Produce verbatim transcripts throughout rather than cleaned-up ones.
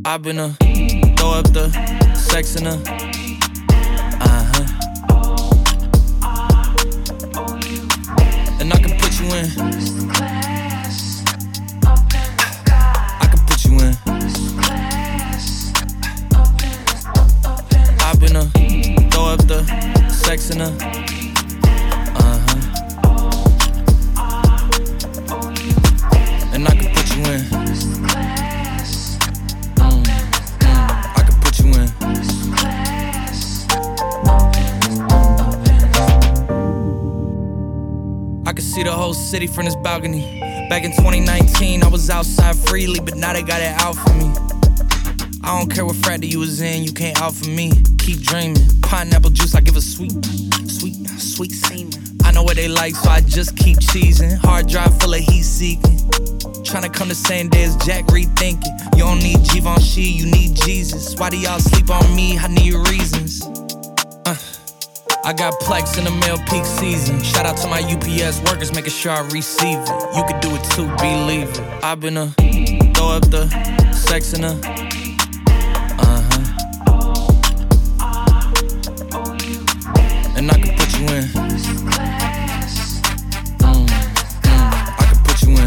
I've been a throw up the sex in her. Uh-huh. And I can put you in. I can put you in. I've been a throw up the sex in her. Uh-huh. And I can put you in. I can see the whole city from this balcony. Back in twenty nineteen, I was outside freely, but now they got it out for me. I don't care what frat that you was in, you can't out for me. Keep dreaming. Pineapple juice, I give a sweet, sweet, sweet semen. I know what they like, so I just keep cheesing. Hard drive full of heat seeking. Tryna come the same day as Jack, rethinking. You don't need Givenchy, you need Jesus. Why do y'all sleep on me? I need reasons. Uh. I got Plex in the mail peak season. Shout out to my U P S workers, making sure I receive it. You could do it too, believe it. I've been a throw up the sex in her. Uh-huh. And I can put you in. Mm, mm, I can put you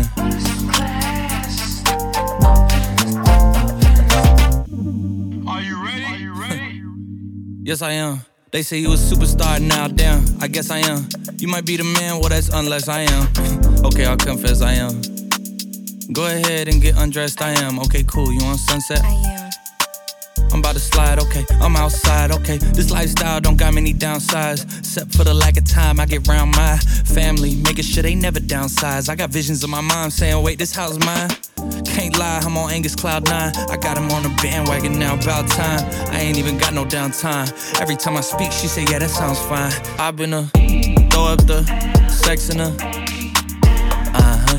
in. Are you ready? Are you ready? Yes, I am. They say you a superstar, now damn, I guess I am. You might be the man, well that's unless I am. Okay, I'll confess I am. Go ahead and get undressed, I am. Okay, cool, you on Sunset? I am. I'm about to slide, okay, I'm outside, okay. This lifestyle don't got many downsides. Except for the lack of time I get round my family, making sure they never downsize. I got visions of my mom saying, wait, this house mine? Can't lie, I'm on Angus Cloud nine. I got him on the bandwagon now, about time. I ain't even got no downtime. Every time I speak, she say, yeah, that sounds fine. I've been a throw up the sex in her. Uh-huh.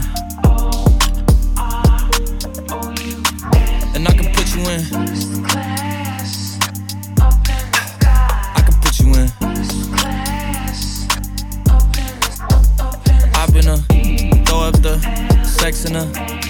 And I can put you in. I can put you in. I've been a throw up the sex in her.